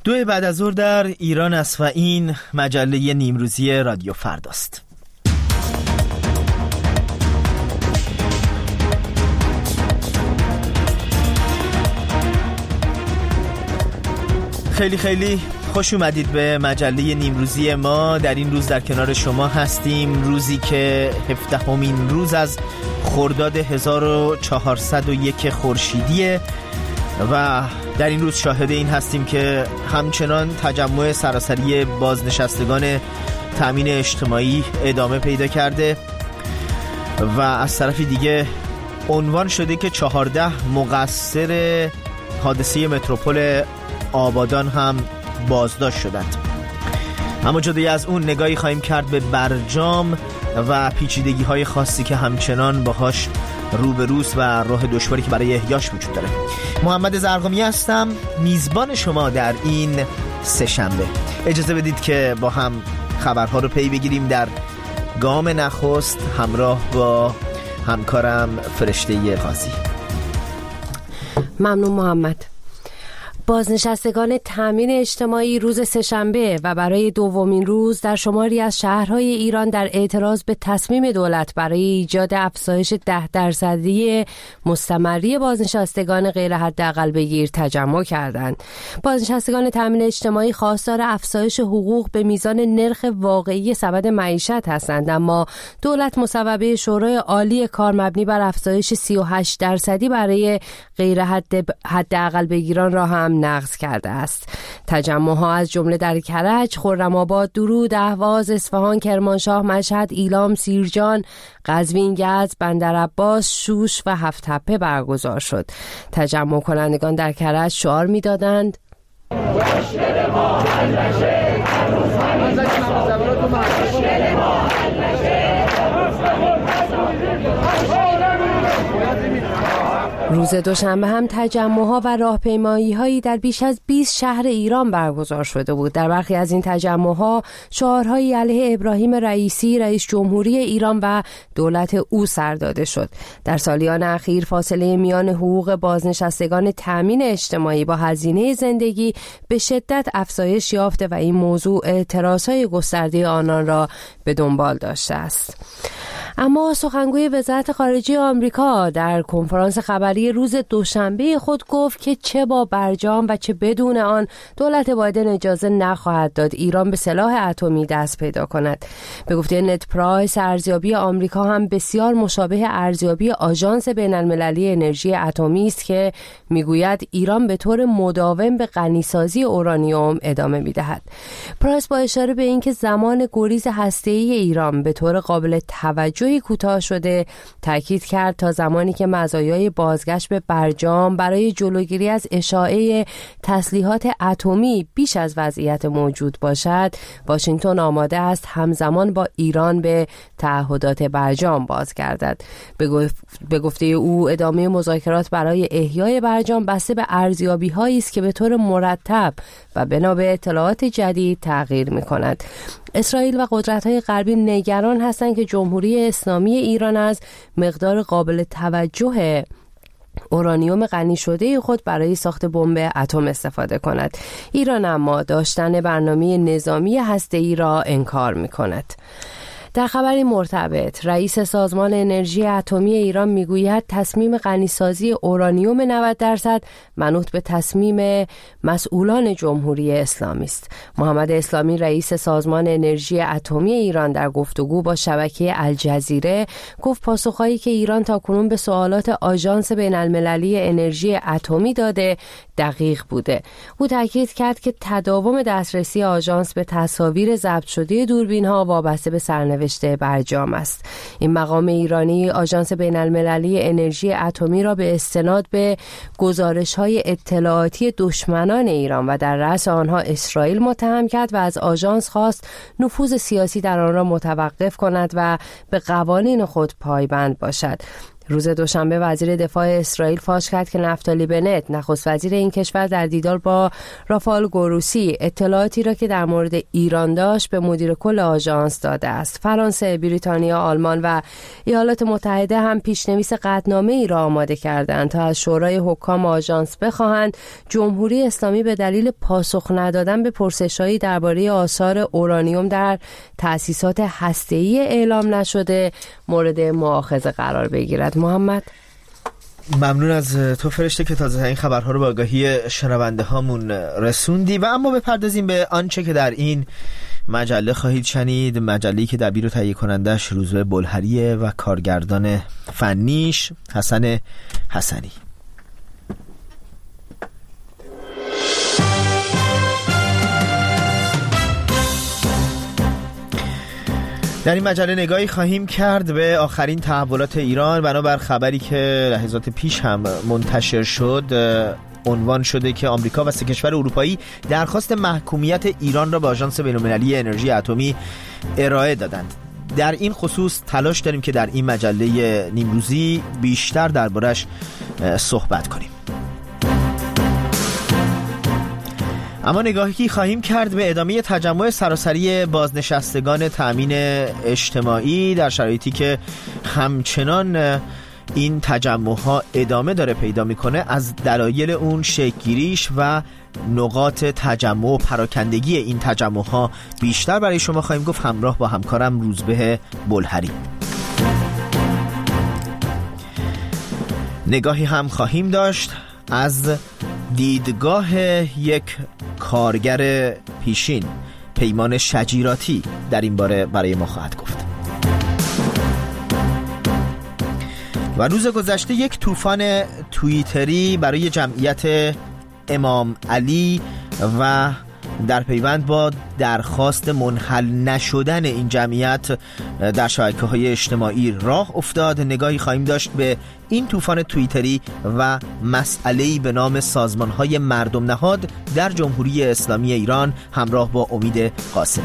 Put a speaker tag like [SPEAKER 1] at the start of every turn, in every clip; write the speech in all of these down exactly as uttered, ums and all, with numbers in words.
[SPEAKER 1] دو بعد از ظهر در ایران است و این مجله نیمروزی رادیو فرداست. خیلی خیلی خوش اومدید به مجله نیمروزی ما. در این روز در کنار شما هستیم، روزی که هفدهمین روز از خرداد هزار و چهارصد و یک خورشیدیه و در این روز شاهد این هستیم که همچنان تجمع سراسری بازنشستگان تامین اجتماعی ادامه پیدا کرده و از طرفی دیگه عنوان شده که چهارده مقصر حادثه متروپول آبادان هم بازداشت شدند. اما جدای از اون نگاهی خواهیم کرد به برجام و پیچیدگی های خاصی که همچنان باهاش روبروست و راه دشواری که برای احیاش وجود داره. محمد زرقامی هستم، میزبان شما در این سه شنبه. اجازه بدید که با هم خبرها رو پی بگیریم در گام نخست همراه با همکارم فرشته قاضی.
[SPEAKER 2] ممنون محمد. بازنشستگان تامین اجتماعی روز سه‌شنبه و برای دومین روز در شماری از شهرهای ایران در اعتراض به تصمیم دولت برای ایجاد افزایش ده درصدی مستمری بازنشستگان غیر حداقل بگیر تجمع کردند. بازنشستگان تامین اجتماعی خواستار افزایش حقوق به میزان نرخ واقعی سبد معیشت هستند، اما دولت مصوبه شورای عالی کار مبنی بر افزایش سی و هشت درصدی برای غیر حداقل بگیران را هم نقض کرده است. تجمع‌ها از جمله در کرج، خرم‌آباد، درود، اهواز، اصفهان، کرمانشاه، مشهد، ایلام، سیرجان، قزوین، یزد، بندرعباس، شوش و هفت‌تپه برگزار شد. تجمع کنندگان در کرج شعار می‌دادند: مشکل ما حل نشه، هنوز همین مشکل ما حل نشه. روز دوشنبه هم تجمع‌ها و راهپیمایی‌هایی در بیش از بیست شهر ایران برگزار شده بود. در برخی از این تجمع‌ها شعارهایی علیه ابراهیم رئیسی رئیس جمهوری ایران و دولت او سر داده شد. در سالیان اخیر فاصله میان حقوق بازنشستگان تامین اجتماعی با هزینه زندگی به شدت افزایش یافته و این موضوع اعتراض‌های گسترده آنان را به دنبال داشته است. اما سخنگوی وزارت خارجه آمریکا در کنفرانس خبری روز دوشنبه خود گفت که چه با برجام و چه بدون آن دولت بایدن اجازه نخواهد داد ایران به سلاح اتمی دست پیدا کند. به گفته نت پرایس، ارزیابی آمریکا هم بسیار مشابه ارزیابی آژانس بین‌المللی انرژی اتمی است که میگوید ایران به طور مداوم به غنیسازی اورانیوم ادامه میدهد. پرایس با اشاره به اینکه زمان گریز هسته‌ای ایران به طور قابل توجه کوتاه شده تاکید کرد تا زمانی که مزایای بازگشت به برجام برای جلوگیری از اشاعه تسلیحات اتمی بیش از وضعیت موجود باشد، واشنگتن آماده است همزمان با ایران به تعهدات برجام بازگردد. به گفته او ادامه مذاکرات برای احیای برجام بسته به ارزیابی‌هایی است که به طور مرتب و بنا به اطلاعات جدید تغییر می‌کند. اسرائیل و قدرت‌های غربی نگران هستند که جمهوری اسلامی ایران از مقدار قابل توجه اورانیوم غنی شده خود برای ساخت بمب اتم استفاده کند. ایران اما داشتن برنامه نظامی هسته‌ای را انکار می‌کند. در خبری مرتبط، رئیس سازمان انرژی اتمی ایران میگوید تصمیم غنیسازی اورانیوم نود درصد منوط به تصمیم مسئولان جمهوری اسلامی است. محمد اسلامی رئیس سازمان انرژی اتمی ایران در گفتگو با شبکه الجزیره گفت پاسخهایی که ایران تاکنون به سوالات آژانس بین‌المللی انرژی اتمی داده دقیق بوده. او تاکید کرد که تداوم دسترسی آژانس به تصاویر ضبط شده دوربین‌ها وابسته به سرنوشت برجام است. این مقام ایرانی آژانس بین‌المللی انرژی اتمی را به استناد به گزارش‌های اطلاعاتی دشمنان ایران و در رأس آنها اسرائیل متهم کرد و از آژانس خواست نفوذ سیاسی در آن را متوقف کند و به قوانین خود پایبند باشد. روز دوشنبه وزیر دفاع اسرائیل فاش کرد که نفتالی بنت نخست وزیر این کشور در دیدار با رافائل گروسی اطلاعاتی را که در مورد ایران داشت به مدیر کل آژانس داده است. فرانسه، بریتانیا، آلمان و ایالات متحده هم پیشنویس قطعنامه ای را آماده کردند تا از شورای حکام آژانس بخواهند جمهوری اسلامی به دلیل پاسخ ندادن به پرسش‌هایی درباره آثار اورانیوم در تأسیسات هسته‌ای اعلام نشده مورد مؤاخذه قرار بگیرد. محمد،
[SPEAKER 1] ممنون از تو فرشته که تازه این خبرها رو به آگاهی شنونده هامون رسوندی. و اما بپردازیم به آنچه که در این مجله خواهید شنید. مجله‌ای که دبیر و تهیه کنندش روزبه بلهریه و کارگردان فنیش حسن حسنی. در این مجله نگاهی خواهیم کرد به آخرین تحولات ایران. بنابر خبری که لحظات پیش هم منتشر شد، عنوان شده که آمریکا و سه کشور اروپایی درخواست محکومیت ایران را به آژانس بین‌المللی انرژی اتمی ارائه دادند. در این خصوص تلاش داریم که در این مجله نیمروزی بیشتر دربارش صحبت کنیم. اما نگاهی خواهیم کرد به ادامه تجمع سراسری بازنشستگان تأمین اجتماعی در شرایطی که همچنان این تجمعها ادامه داره پیدا میکنه، از دلایل اون شکل‌گیریش و نقاط تجمع و پراکندگی این تجمعها بیشتر برای شما خواهیم گفت، همراه با همکارم روزبه بلهری. نگاهی هم خواهیم داشت از دیدگاه یک کارگر پیشین. پیمان شجیراتی در این باره برای ما خواهد گفت. و روز گذشته یک طوفان توییتری برای جمعیت امام علی و در پیوند با درخواست منحل نشدن این جمعیت در شبکه‌های اجتماعی راه افتاد. نگاهی خواهیم داشت به این طوفان توییتری و مسئله‌ای به نام سازمان‌های مردم نهاد در جمهوری اسلامی ایران، همراه با امید قاسمی.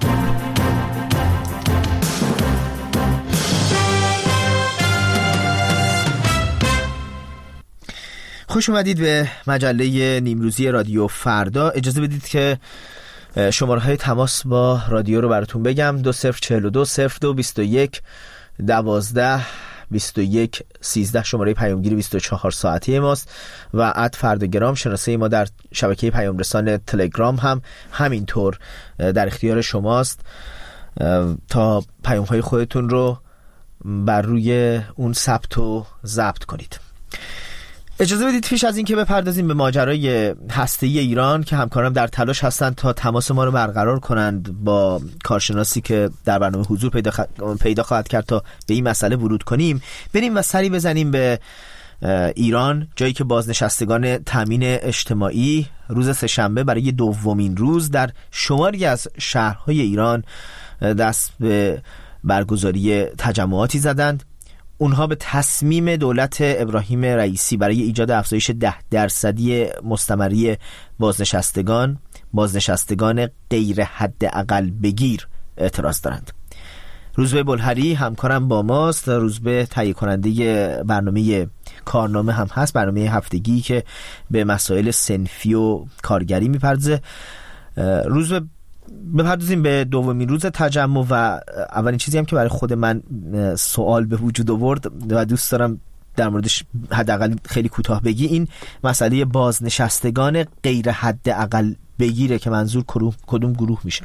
[SPEAKER 1] خوش اومدید به مجله نیمروزی رادیو فردا. اجازه بدید که شماره های تماس با رادیو رو براتون بگم. دو صفر چهل و دو صفر دو بیست و یک دوازده بیست و یک سیزده شماره پیامگیری بیست و چهار ساعتی ماست و ات فرداگرام شناسه ما در شبکه پیام رسان تلگرام هم همینطور در اختیار شماست تا پیام های خودتون رو بر روی اون ثبت و ضبط کنید. اجازه بدید پیش از این که بپردازیم به ماجرای هسته‌ای ایران که همکارم در تلاش هستند تا تماس ما رو برقرار کنند با کارشناسی که در برنامه حضور پیدا, خ... پیدا خواهد کرد تا به این مسئله ورود کنیم، بریم و سری بزنیم به ایران، جایی که بازنشستگان تامین اجتماعی روز سه‌شنبه برای دومین روز در شماری از شهرهای ایران دست به برگزاری تجمعاتی زدند. اونها به تصمیم دولت ابراهیم رئیسی برای ایجاد افزایش ده درصدی مستمری بازنشستگان بازنشستگان غیر حد اقل بگیر اعتراض دارند. روزبه بلهری همکارم با ماست. روزبه تهیه کننده برنامه کارنامه هم هست، برنامه هفتگی که به مسائل صنفی و کارگری میپردازه. روزبه بپردازیم به دومین روز تجمع و اولین چیزی هم که برای خود من سوال به وجود آورد و دوست دارم در موردش حداقل خیلی کوتاه بگی، این مسئله بازنشستگان غیر حد اقل بگیره که منظور کدوم گروه میشه؟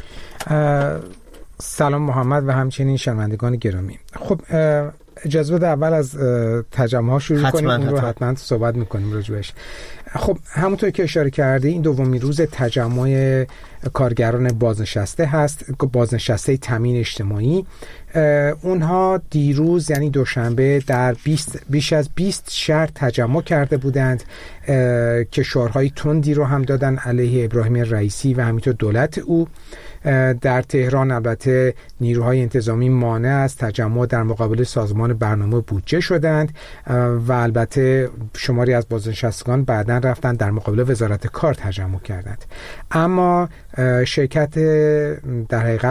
[SPEAKER 3] سلام محمد و همچنین شنوندگان گرامی. خب اجازه بده اول از تجمع ها شروع کنیم، اون رو حتما صحبت میکنیم راجبش. خب همونطور که اشاره کردی این دومین روز تجمع کارگران بازنشسته هست، بازنشسته تامین اجتماعی. اونها دیروز یعنی دوشنبه در بیست بیش از بیست شهر تجمع کرده بودند که شعارهای تندی رو هم دادن علیه ابراهیم رئیسی و همینطور دولت او. در تهران البته نیروهای انتظامی مانع از تجمع در مقابل سازمان برنامه بودجه شدند و البته شماری از بازنشستگان بعداً رفتن در مقابل وزارت کار تجمع کردند. اما شرکت در حقیقت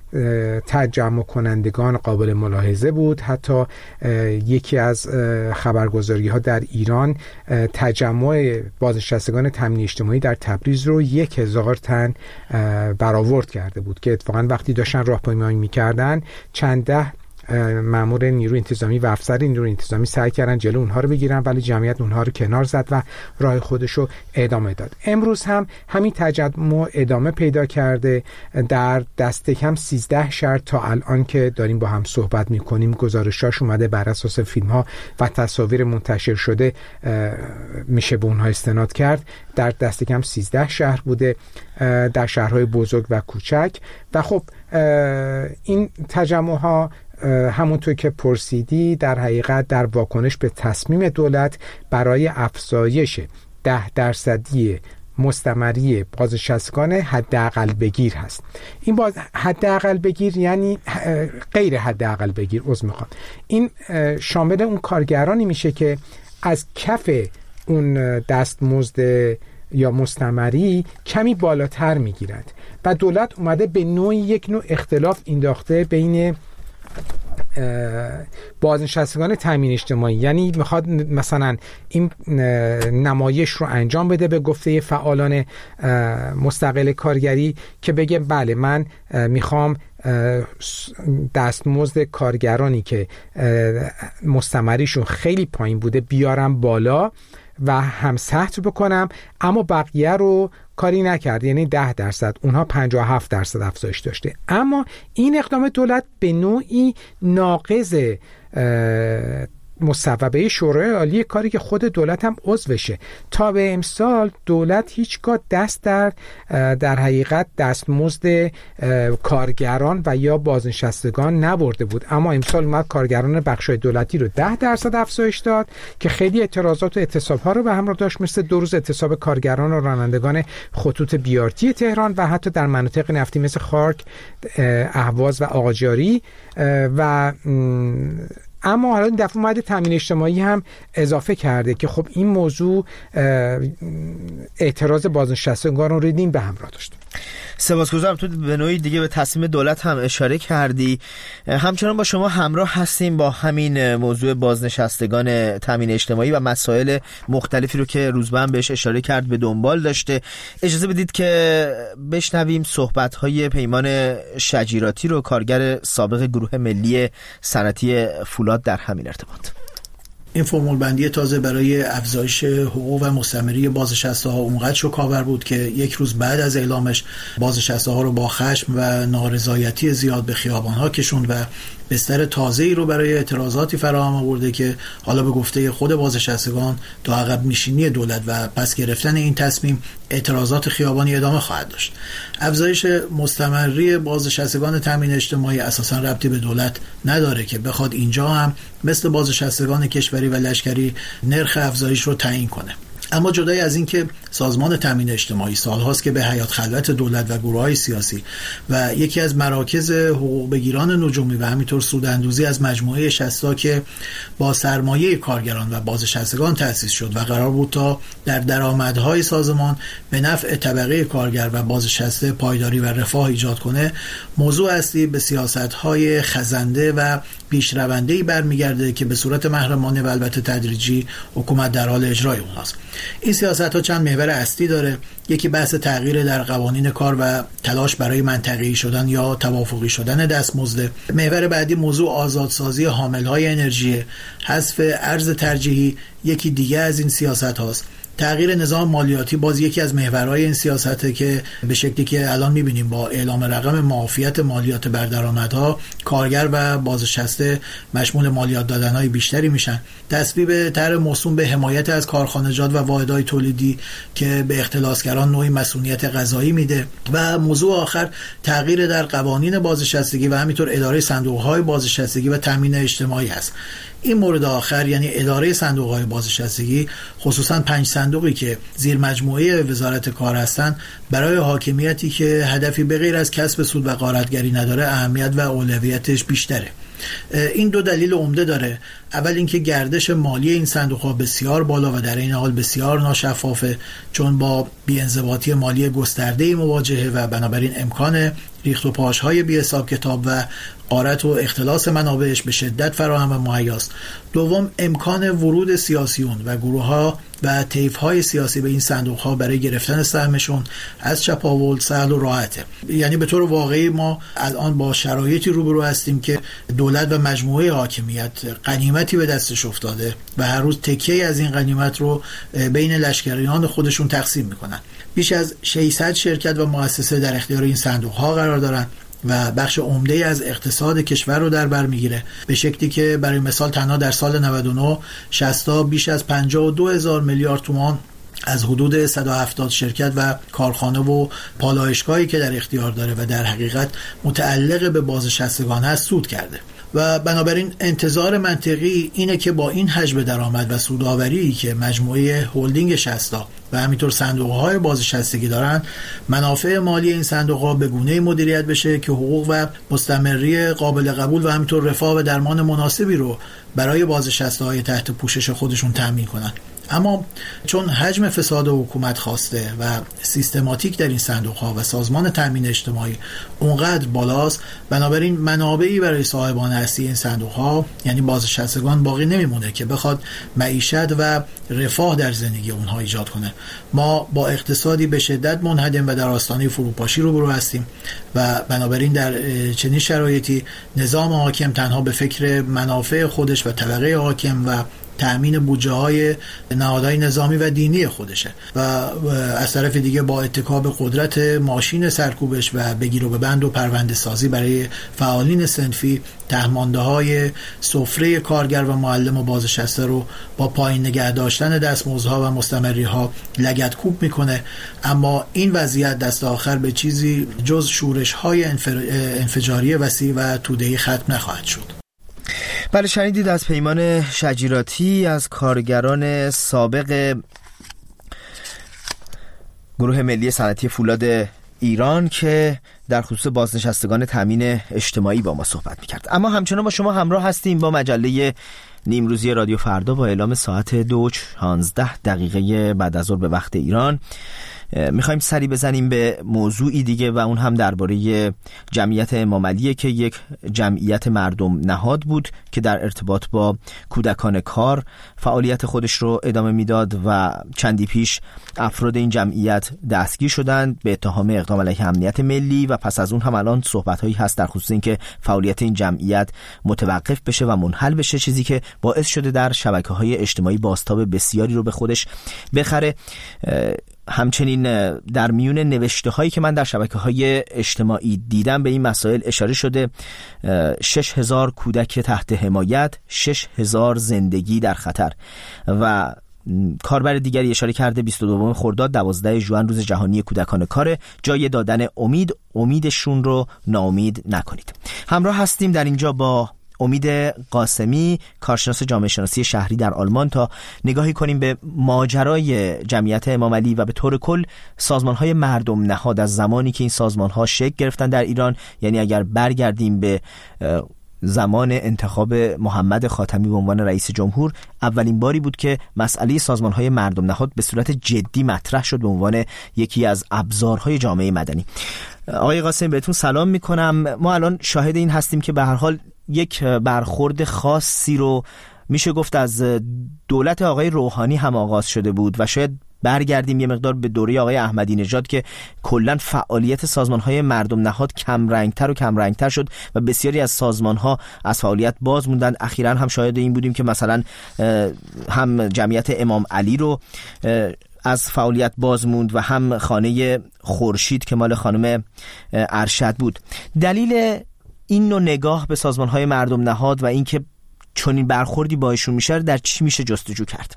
[SPEAKER 3] تجمع کنندگان قابل ملاحظه بود. حتی یکی از خبرگزاری ها در ایران تجمع بازنشستگان تامین اجتماعی در تبریز رو یک هزار تن برآورد کرده بود که اتفاقا وقتی داشتن راهپیمایی میکردن چند ده مأمور نیروی انتظامی و افسر نیروی انتظامی سعی کردن جلو اونها رو بگیرن، ولی جمعیت اونها رو کنار زد و راه خودش رو ادامه داد. امروز هم همین تجمع ادامه پیدا کرده. در دست کم سیزده شهر تا الان که داریم با هم صحبت میکنیم گزارشاش اومده، بر اساس فیلم ها و تصاویر منتشر شده میشه به اونها استناد کرد. در دست کم سیزده شهر بوده، در شهرهای بزرگ و کوچک. و خب این تجمع ها همونطور که پرسیدی در حقیقت در واکنش به تصمیم دولت برای افزایش ده درصدی مستمری بازنشستگان حداقل بگیر هست. این باز حداقل بگیر یعنی غیر حداقل بگیر عذر میخوام این شامل اون کارگرانی میشه که از کف اون دستمزد یا مستمری کمی بالاتر میگیرند و دولت اومده به نوعی یک نوع اختلاف انداخته بین بازنشستگان تامین اجتماعی. یعنی میخواد مثلا این نمایش رو انجام بده به گفته فعالان مستقل کارگری که بگه بله من میخوام دستمزد کارگرانی که مستمریشون خیلی پایین بوده بیارم بالا و هم سطح بکنم، اما بقیه رو کاری نکرد، یعنی ده درصد، اونها پنجاه و هفت درصد افزایش داشته. اما این اقدام دولت به نوعی ناقض مصوبه شورای عالی کاری که خود دولت هم عضوشه. تا به امسال دولت هیچگاه دست در در حقیقت دستمزد کارگران و یا بازنشستگان نبرده بود، اما امسال اومد کارگران بخشای دولتی رو ده درصد افزایش داد که خیلی اعتراضات و اعتصاب‌ها رو به همراه داشت، مثل دو روز اعتصاب کارگران و رانندگان خطوط بیارتی تهران و حتی در مناطق نفتی مثل خارک، اهواز و آقاجاری. و اما حالا این دفعه اومده تامین اجتماعی هم اضافه کرده که خب این موضوع اعتراض بازنشستگان رو ریدیم به همراه داشت.
[SPEAKER 1] سپاسگزارم. تو به نوعی دیگه به تصمیم دولت هم اشاره کردی. همچنان با شما همراه هستیم با همین موضوع بازنشستگان تامین اجتماعی و مسائل مختلفی رو که روزبه هم بهش اشاره کرد به دنبال داشته. اجازه بدید که بشنویم صحبت‌های پیمان شجیراتی رو، کارگر سابق گروه ملی صنعتی فولاد، در همین ارتباط.
[SPEAKER 4] این فرمول بندی تازه برای افزایش حقوق و مستمری بازنشسته ها اونقدر شوک‌آور بود که یک روز بعد از اعلامش بازنشسته ها رو با خشم و نارضایتی زیاد به خیابان ها کشوند و بستر تازه‌ای رو برای اعتراضاتی فراهم آورده که حالا به گفته خود بازنشستگان تا عقب نشینی دولت و پس گرفتن این تصمیم اعتراضات خیابانی ادامه خواهد داشت. افزایش مستمری بازنشستگان تامین اجتماعی اساساً ربطی به دولت نداره که بخواد اینجا هم مثل بازنشستگان کشوری و لشکری نرخ افزایش رو تعیین کنه. اما جدای از این که سازمان تامین اجتماعی سالهاست که به حیات خلوت دولت و گروه‌های سیاسی و یکی از مراکز حقوق بگیران نجومی و همینطور سوداندوزی از مجموعه شصت که با سرمایه کارگران و بازنشستگان تأسیس شد و قرار بود تا در درآمدهای سازمان به نفع طبقه کارگر و بازنشسته پایداری و رفاه ایجاد کنه، موضوع اصلی به سیاست‌های خزنده و پیشرونده‌ای برمیگرده که به صورت محرمانه و البته تدریجی حکومت در حال اجرای اونهاست. این سیاست‌ها چند محور اصلی داره. یکی بحث تغییر در قوانین کار و تلاش برای منطقه‌ای شدن یا توافقی شدن دستمزد. محور بعدی موضوع آزادسازی حامل‌های انرژی، حذف ارز ترجیحی یکی دیگه از این سیاست هاست. تغییر نظام مالیاتی باز یکی از محورهای این سیاسته که به شکلی که الان می‌بینیم با اعلام رقم معافیت مالیات بر درآمدها کارگر و بازنشسته مشمول مالیات دادن‌های بیشتری میشن. تصویب طرح موسوم به حمایت از کارخانجات و واحدهای تولیدی که به اختلاسگران نوعی مسئولیت قضایی میده. و موضوع آخر تغییر در قوانین بازنشستگی و همینطور اداره صندوق‌های بازنشستگی و تامین اجتماعی هست. این مورد آخر یعنی اداره صندوق‌های بازنشستگی، خصوصا پنج صندوقی که زیر مجموعه وزارت کار هستند، برای حاکمیتی که هدفی به غیر از کسب سود و غارتگری نداره اهمیت و اولویتش بیشتره. این دو دلیل عمده داره. اول اینکه گردش مالی این صندوق‌ها بسیار بالا و در این حال بسیار ناشفافه، چون با بی‌انضباطی مالی گسترده‌ای مواجهه و بنابراین امکان ریخت و پاش‌های بی حساب کتاب و غارت و اختلاس منابعش به شدت فراهم و مهیاست. دوم، امکان ورود سیاسیون و گروه‌ها و طیف‌های سیاسی به این صندوق‌ها برای گرفتن سهمشون از چپاول سهل و راحته. یعنی به طور واقعی ما الان با شرایطی روبرو هستیم که دولت و مجموعه حاکمیت غنیمتی به دستش افتاده و هر روز تکیه از این غنیمت رو بین لشکریان خودشون تقسیم میکنن. بیش از ششصد شرکت و مؤسسه در اختیار این صندوق‌ها قرار دارن و بخش عمده از اقتصاد کشور رو در بر میگیره، به شکلی که برای مثال تنها در سال نود و نه شصت بیش از پنجاه و دو هزار میلیارد تومان از حدود صد و هفتاد شرکت و کارخانه و پالایشگاهی که در اختیار داره و در حقیقت متعلق به بازنشستگان هست سود کرده. و بنابراین انتظار منطقی اینه که با این حجم درآمد و سودآوری که مجموعه هلدینگ شصتا و همینطور صندوق‌های بازنشستگی دارن، منافع مالی این صندوق‌ها به گونه‌ای مدیریت بشه که حقوق و مستمری قابل قبول و همینطور رفاه و درمان مناسبی رو برای بازنشسته‌های تحت پوشش خودشون تامین کنن. اما چون حجم فساد حکومت خواسته و سیستماتیک در این صندوق‌ها و سازمان تامین اجتماعی اونقدر بالاست، بنابراین منابعی برای صاحبان اصلی این صندوق‌ها یعنی بازنشستگان باقی نمیمونه که بخواد معیشت و رفاه در زندگی اونها ایجاد کنه. ما با اقتصادی به شدت منهدم و در آستانه فروپاشی روبرو هستیم و بنابراین در چنین شرایطی نظام حاکم تنها به فکر منافع خودش و طبقه حاکم و تأمین بودجه های نهادهای نظامی و دینی خودشه و از طرف دیگه با اتکا به قدرت ماشین سرکوبش و بگیر و ببند و پرونده سازی برای فعالین صنفی تهمانده های سفره کارگر و معلم و بازنشسته رو با پایین نگه داشتن دستمزدها و مستمری ها لگدکوب میکنه. اما این وضعیت دست آخر به چیزی جز شورش های انفجاری وسیع و توده‌ای ختم نخواهد شد.
[SPEAKER 1] بله، شنیدید از پیمان شجیراتی از کارگران سابق گروه ملی صنعتی فولاد ایران که در خصوص بازنشستگان تامین اجتماعی با ما صحبت می‌کرد. اما همچنان با شما همراه هستیم با مجله نیمروزی رادیو فردا با اعلام ساعت دو شانزده دقیقه بعد از ظهر به وقت ایران. میخوایم سری بزنیم به موضوعی دیگه و اون هم درباره جمعیت امام علیه که یک جمعیت مردم نهاد بود که در ارتباط با کودکان کار فعالیت خودش رو ادامه میداد و چندی پیش افراد این جمعیت دستگیر شدند به اتهام اقدام علیه امنیت ملی و پس از اون هم الان صحبت‌هایی هست در خصوص اینکه فعالیت این جمعیت متوقف بشه و منحل بشه، چیزی که باعث شده در شبکه‌های اجتماعی بازتاب بسیاری رو به خودش بخره. همچنین در میون نوشته هایی که من در شبکه های اجتماعی دیدم به این مسائل اشاره شده. شش هزار کودک تحت حمایت، شش هزار زندگی در خطر و کاربر دیگری اشاره کرده بیست و دوم خرداد دوازده ژوئن روز جهانی کودکان کار، جای دادن امید، امیدشون رو ناامید نکنید. همراه هستیم در اینجا با امید قاسمی، کارشناس جامعه شناسی شهری در آلمان، تا نگاهی کنیم به ماجرای جمعیت امام علی و به طور کل سازمان‌های مردم نهاد از زمانی که این سازمان‌ها شکل گرفتن در ایران. یعنی اگر برگردیم به زمان انتخاب محمد خاتمی به عنوان رئیس جمهور، اولین باری بود که مسئله سازمان‌های مردم نهاد به صورت جدی مطرح شد به عنوان یکی از ابزارهای جامعه مدنی. آقای قاسمی بهتون سلام می‌کنم. ما الان شاهد این هستیم که به هر حال یک برخورد خاصی رو میشه گفت از دولت آقای روحانی هم آغاز شده بود و شاید برگردیم یه مقدار به دوره آقای احمدی نژاد که کلا فعالیت سازمان‌های مردم نهاد کم رنگتر و کم رنگتر شد و بسیاری از سازمان‌ها از فعالیت باز موندن. اخیراً هم شاهد این بودیم که مثلا هم جمعیت امام علی رو از فعالیت باز موند و هم خانه خورشید که مال خانم ارشد بود. دلیل این نوع نگاه به سازمان‌های مردم نهاد و اینکه چنین برخوردی با ایشون میشه در چی میشه جستجو کرد؟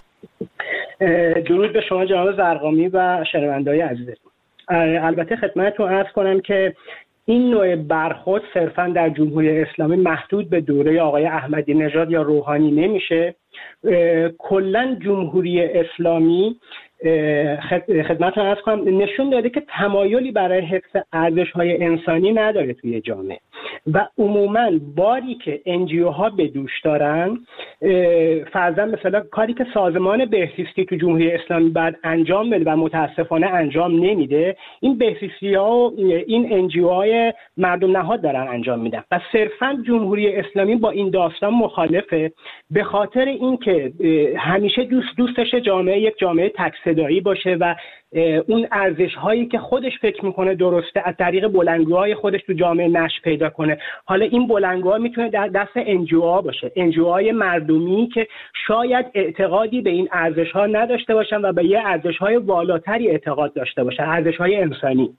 [SPEAKER 5] درود به شما جناب زرقامی و شنونده‌های عزیزتون. البته خدمتتون عرض کنم که این نوع برخورد صرفاً در جمهوری اسلامی محدود به دوره آقای احمدی نژاد یا روحانی نمیشه. کلاً جمهوری اسلامی خدمتتون عرض کنم نشون داده که تمایلی برای حفظ ارزش‌های انسانی نداره توی جامعه و عموماً باری که انجیو ها به دوش دارن، فرضاً مثلا کاری که سازمان بهزیستی تو جمهوری اسلامی بعد انجام بده و متاسفانه انجام نمیده، این بهزیستی ها و این انجیو های مردم نهاد دارن انجام میدن و صرفاً جمهوری اسلامی با این داستان مخالفه، به خاطر اینکه همیشه دوست دوستش جامعه یک جامعه تک صدایی باشه و اون ارزش هایی که خودش فکر میکنه درسته از طریق بلندگوهای خودش تو جامعه نشر پیدا کنه. حالا این بلندگوها میتونه در دست انجیوها باشه، انجیوهای مردمی که شاید اعتقادی به این ارزش ها نداشته باشن و به یه ارزش های والاتری اعتقاد داشته باشن، ارزش های انسانی.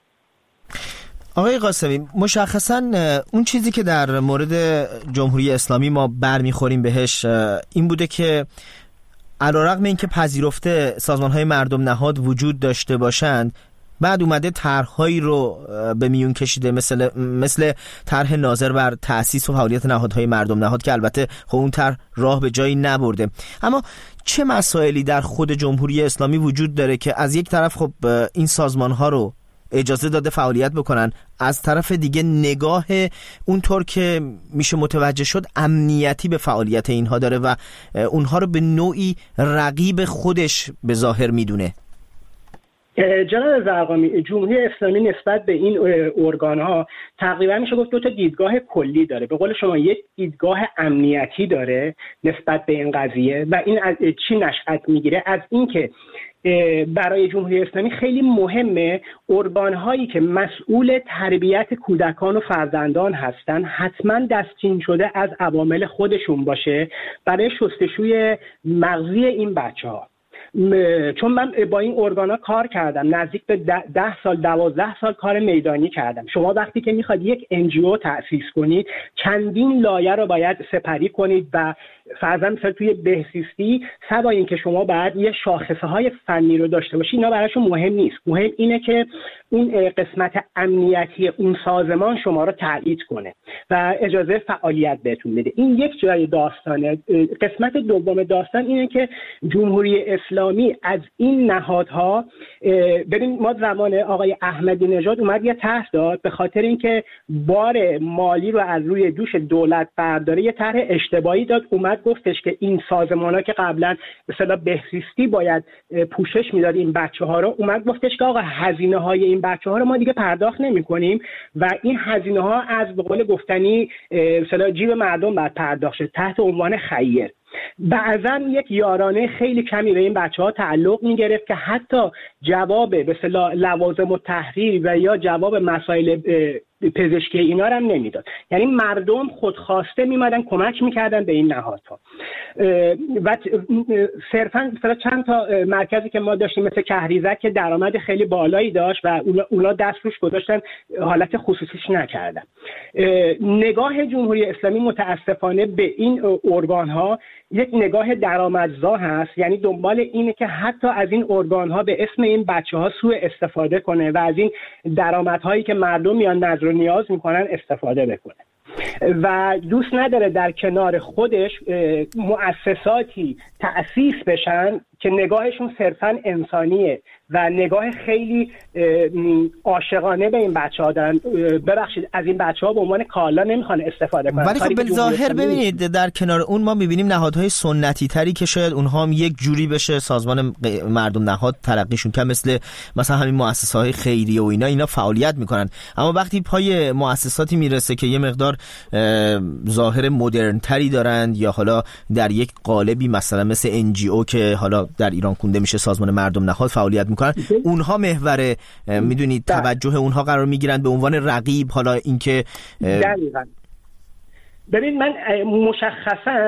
[SPEAKER 1] آقای قاسمی، مشخصاً اون چیزی که در مورد جمهوری اسلامی ما برمیخوریم بهش این بوده که علیرغم اینکه پذیرفته سازمان‌های مردم نهاد وجود داشته باشند، بعد اومده طرح‌هایی رو به میون کشیده مثل مثل طرح ناظر بر تأسیس و فعالیت نهادهای مردم نهاد که البته خب اون طرح راه به جایی نبرده. اما چه مسائلی در خود جمهوری اسلامی وجود داره که از یک طرف خب این سازمان‌ها رو اجازه داده فعالیت بکنن، از طرف دیگه نگاه اونطور که میشه متوجه شد امنیتی به فعالیت اینها داره و اونها رو به نوعی رقیب خودش به ظاهر میدونه؟
[SPEAKER 5] جناب زرقامی، جمهوری اسلامی نسبت به این ارگان‌ها تقریبا میشه گفت دو تا دیدگاه کلی داره. به قول شما یک دیدگاه امنیتی داره نسبت به این قضیه و این از چی نشأت میگیره؟ از اینکه برای جمهوری اسلامی خیلی مهمه ارگان‌هایی که مسئول تربیت کودکان و فرزندان هستن حتما دستچین شده از عوامل خودشون باشه برای شستشوی مغزی این بچه‌ها. چون من با این ارگانا کار کردم، نزدیک به ده سال دوازده سال کار میدانی کردم. شما وقتی که میخواد یک انجیو تأسیس کنید چندین لایه رو باید سپری کنید و فرضاً مثلا توی بهزیستی سبا این که شما باید یه شاخصه های فنی رو داشته باشید، اینا براشون مهم نیست. مهم اینه که اون قسمت امنیتی اون سازمان شما رو تایید کنه و اجازه فعالیت بهتون بده. این یک جای داستانه. قسمت دوم داستان اینه که جمهوری اسلامی از این نهادها، ببین ما زمان آقای احمدی نژاد اومد یه طرح داد، به خاطر اینکه بار مالی رو از روی دوش دولت برداره یه طرح اشتباهی داد، اومد گفتش که این سازمان‌ها که قبلا به اصطلاح بهزیستی باید پوشش میداد این بچه‌ها رو، اومد گفتش که آقا هزینه‌های این بچه‌ها رو ما دیگه پرداخت نمی‌کنیم و این هزینه‌ها از به قول گفتنی به اصطلاح جیب مردم باید پرداخت شه تحت عنوان خیر. بعضا یک یارانه خیلی کمی به این بچه‌ها تعلق می‌گرفت که حتی جواب به اصطلاح لوازم التحریر و یا جواب مسائل پزشکی اینا رو هم نمیداد. یعنی مردم خودخواسته میمدن کمک میکردن به این نهادها و صرفا مثلا چند تا مرکزی که ما داشتیم مثل کهریزک که درآمد خیلی بالایی داشت و اونا دست روش گذاشتن، حالت خصوصیش نکردن. نگاه جمهوری اسلامی متاسفانه به این ارگان‌ها یک نگاه درآمدزا هست، یعنی دنبال اینه که حتی از این ارگان‌ها به اسم این بچه‌ها سوء استفاده کنه و از این درآمدهایی که مردم میان نظر و نیاز میکنن استفاده بکنه و دوست نداره در کنار خودش مؤسساتی تأسیس بشن که نگاهشون صرفاً انسانیه و نگاه خیلی عاشقانه به این بچه‌ها دارن. ببخشید از این بچه‌ها به عنوان کالا نمیخوان استفاده کنن.
[SPEAKER 1] ولی خب بالظاهر ببینید در کنار اون ما میبینیم نهادهای سنتی تری که شاید اونها هم یک جوری بشه سازمان مردم نهاد ترقیشون که مثل مثلا همین مؤسسه‌های خیریه و اینا اینا فعالیت میکنن، اما وقتی پای مؤسساتی میرسه که یه مقدار ظاهر مدرن تری دارند یا حالا در یک قالبی مثلا مثل ان جی او که حالا در ایران کونده میشه سازمان مردم نهاد فعالیت میکنن، اونها محور میدونید توجه اونها قرار میگیرن به عنوان رقیب. حالا اینکه
[SPEAKER 5] دقیقاً ببین من مشخصاً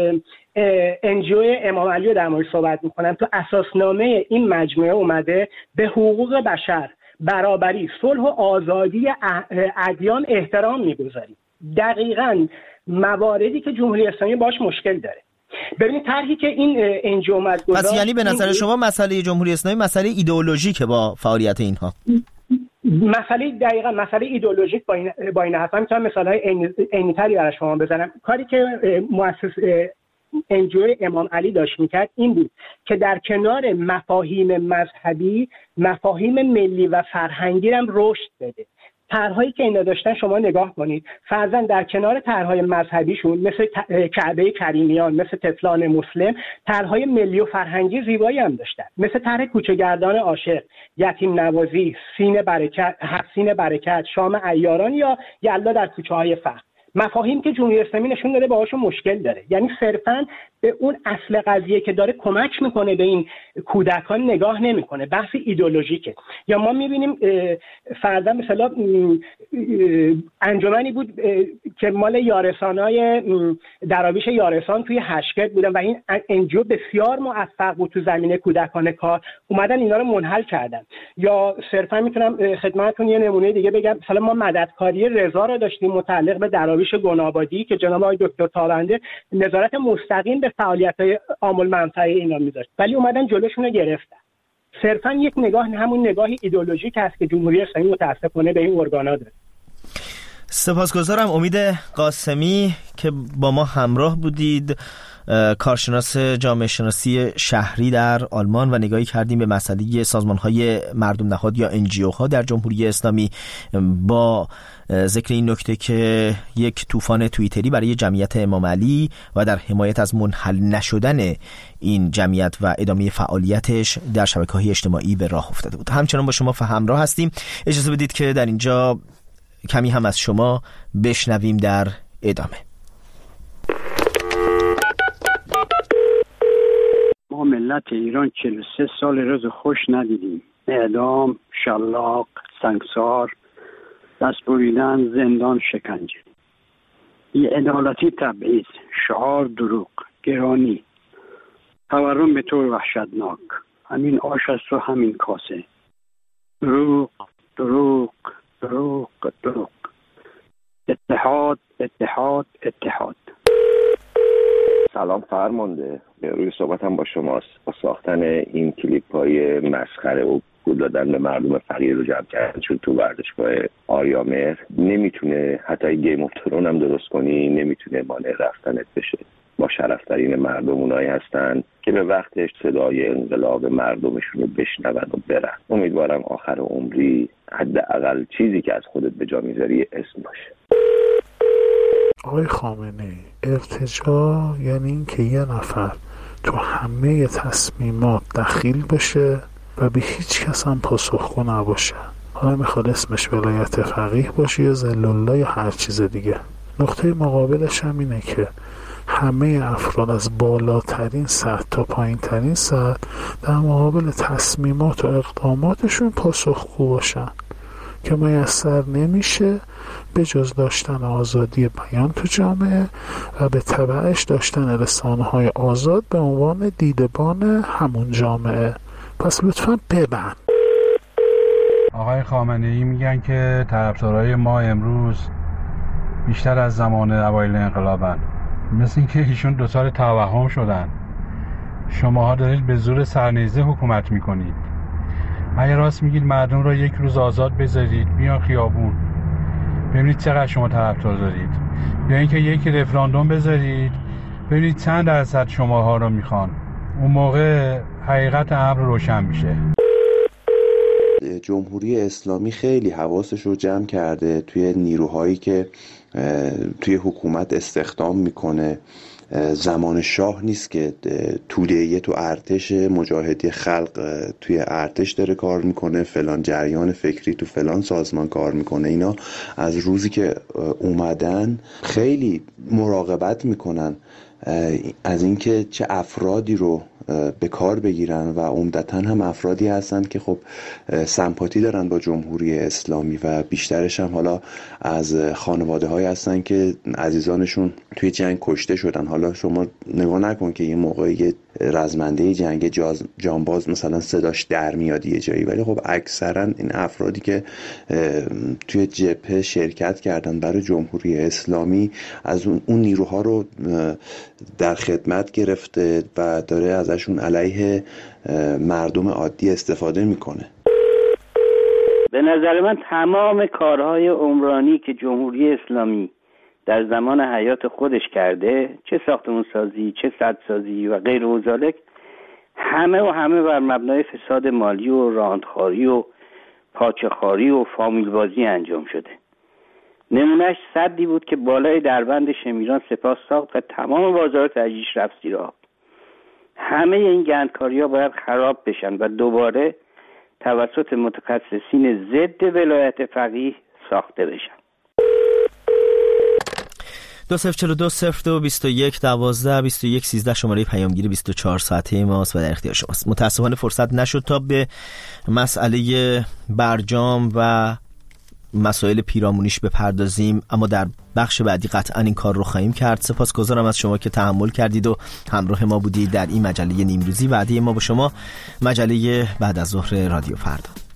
[SPEAKER 5] ان جی او امام علی رو در مورد صحبت میکنم، تو اساسنامه این مجموعه اومده به حقوق بشر، برابری، صلح و آزادی ادیان احترام میگذاریم. دقیقاً مواردی که جمهوری اسلامی باش مشکل داره. ببینید طرحی که این ان جی او اومد گذاشت،
[SPEAKER 1] پس یعنی به نظر شما مسئله جمهوری اسلامی مسئله ایدئولوژیکه با فعالیت اینها؟
[SPEAKER 5] مسئله دقیقاً مسئله ایدئولوژیک با این با این حرفا میتونم مثالای عینی‌تری برای شما بزنم. کاری که مؤسس انجیو امام علی داشت میکرد این بود که در کنار مفاهیم مذهبی مفاهیم ملی و فرهنگی هم رشد بده. طرحهایی که اینا داشتن شما نگاه کنید، فرضاً در کنار طرحهای مذهبیشون مثل کعبه کریمیان، مثل طفلان مسلم، طرحهای ملی و فرهنگی زیبایی هم داشتن، مثل طرح کوچه‌گردان عاشق، یتیم نوازی، سین برکت، حسین برکت، شام عیاران یا یلا در کوچه‌های فقر. مفاهیم که جمهوری اسلامی نشون داده باهاشون مشکل داره، یعنی صرفاً به اون اصل قضیه که داره کمک میکنه به این کودکان نگاه نمیکنه، بحث ایدئولوژیکه. یا ما میبینیم فرضاً مثلا انجمنی بود که مال یارسانای دراویش یارسان توی هشکت بودن و این انجیو بسیار موفق بود تو زمینه کودکان کار، اومدن اینا رو منحل کردن. یا صرفاً میتونم خدمتتون یه نمونه دیگه بگم، مثلا ما مددکاری رضا رو داشتیم متعلق به دراویش گنابادی که جناب آقای دکتر تابنده نظارت مستقیم به فعالیت‌های عامل منفعه اینا می‌ذاشت، ولی اومدن جلوشون رو گرفتن. صرفاً یک نگاه، همون نگاه ایدئولوژیک است که جمهوری اسلامی متأسفانه به این ارگانا داره.
[SPEAKER 1] سپاسگزارم امید قاسمی که با ما همراه بودید، کارشناس جامعه شناسی شهری در آلمان، و نگاهی کردیم به مسئله سازمان‌های مردم نهاد یا انجیوها در جمهوری اسلامی با ذکر این نکته که یک طوفان توییتری برای جمعیت امام علی و در حمایت از منحل نشدن این جمعیت و ادامه فعالیتش در شبکه‌های اجتماعی به راه افتاده بود. همچنان با شما همراه هستیم. اجازه بدید که در اینجا کمی هم از شما بشنویم در ادامه.
[SPEAKER 6] ما ملت ایران چهل و سه سال روز خوش ندیدیم. اعدام، شلاق، سنگسار، دست بریدن، زندان، شکنجه. بی‌عدالتی تبعیض، شعار دروغ، گرانی، تورم به طور وحشتناک. همین آش است و همین کاسه. دروغ، دروغ، دروغ، دروغ. اتحاد، اتحاد، اتحاد.
[SPEAKER 7] سلام فرمانده، روی صحبت هم با شماست. با ساختن این کلیپ های مسخره و پول دادن به مردم فقیر رو جمع کردن، چون تو ورزشگاه آریامهر نمیتونه حتی گیم اف ترون هم درست کنی، نمیتونه مانع رفتنت بشه. با شرفترین مردم اونایی هستن که به وقتش صدای انقلاب مردمشون رو بشنون و برن. امیدوارم آخر عمری حداقل چیزی که از خودت به جا میذاری اسم باشه.
[SPEAKER 8] آقای خامنه‌ای، ارتجاع یعنی این که یه نفر تو همه تصمیمات دخیل بشه و به هیچ کس هم پاسخگو نباشه. حالا میخواد اسمش ولایت فقیه باشه یا ذل‌الله یا هر چیز دیگه. نقطه مقابلش هم اینه که همه افراد از بالاترین سطح تا پایین ترین سطح در مقابل تصمیمات و اقداماتشون پاسخگو باشن که میسر نمیشه به جز داشتن آزادی بیان تو جامعه و به تبعش داشتن رسانه‌های آزاد به عنوان دیدبان همون جامعه. پس لطفاً ببند.
[SPEAKER 9] آقای خامنه‌ای میگن که طرفدارای ما امروز بیشتر از زمان اوایل انقلابن. مثل این که ایشون دوچار توهم شدن. شماها دارید به زور سرنیزه حکومت میکنید. اگه راست میگید مردم را یک روز آزاد بذارید بیان خیابون، ببینید چقدر شما طرفدار دارید، یا اینکه یک رفراندوم بذارید ببینید چند درصد شماها رو میخوان. اون موقع حقیقت امر روشن میشه.
[SPEAKER 10] جمهوری اسلامی خیلی حواسش رو جمع کرده توی نیروهایی که توی حکومت استخدام میکنه. زمان شاه نیست که تولیه تو ارتش، مجاهدی خلق توی ارتش داره کار میکنه، فلان جریان فکری تو فلان سازمان کار میکنه. اینا از روزی که اومدن خیلی مراقبت میکنن از اینکه چه افرادی رو به کار بگیرن و عمدتاً هم افرادی هستن که خب سمپاتی دارن با جمهوری اسلامی و بیشترش هم حالا از خانواده های هستن که عزیزانشون توی جنگ کشته شدن. حالا شما نگاه نکن که یه موقع یه رزمنده جنگ جانباز مثلا صداش در میاد یه جایی، ولی خب اکثرا این افرادی که توی جبهه شرکت کردن برای جمهوری اسلامی از اون, اون نیروها رو در خدمت گرفته و داره ازشون علیه مردم عادی استفاده میکنه.
[SPEAKER 6] به نظر من تمام کارهای عمرانی که جمهوری اسلامی در زمان حیات خودش کرده، چه ساختمان سازی، چه سد سازی و غیر و ذالک، همه و همه بر مبنای فساد مالی و راندخاری و پاچه‌خواری و فامیل بازی انجام شده. نمونهش سدی بود که بالای دربند شمیران سپاه ساخت و تمام بازار تجریش رفت زیر آب. همه این گندکاری‌ها باید خراب بشن و دوباره توسط متخصصین ضد ولایت فقیه ساخته بشن.
[SPEAKER 1] دو صفر چلو دو صفر دو بیست و یک دوازده بیست و یک سیزده شماره پیامگیری بیست و چهار ساعته ماست و در اختیار شماست. متاسفانه فرصت نشد تا به مسئله برجام و مسائل پیرامونیش بپردازیم، اما در بخش بعدی قطعا این کار رو خواهیم کرد. سپاسگزارم از شما که تحمل کردید و همراه ما بودید در این مجله نیمروزی. وعده ما با شما مجله بعد از ظهر رادیو فردا.